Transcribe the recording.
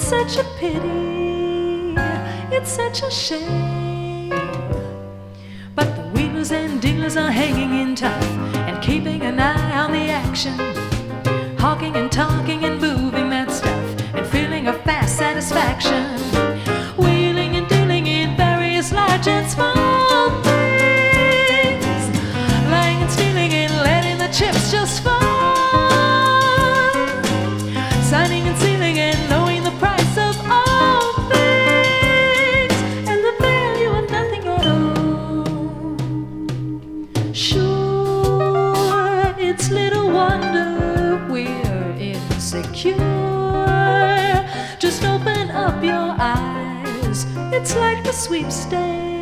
such a pity, it's such a shame. But the wheelers and dealers are hanging in tough and keeping an eye on the action, hawking and talking and moving that stuff and feeling a fast satisfaction, wheeling and dealing in various large and small things, lying and stealing and letting the chips just fall, signing and sealing and knowing the price of all things and the value of nothing at all. Sure, it's little wonder we're insecure. Just open up your eyes, it's like the sweepstakes.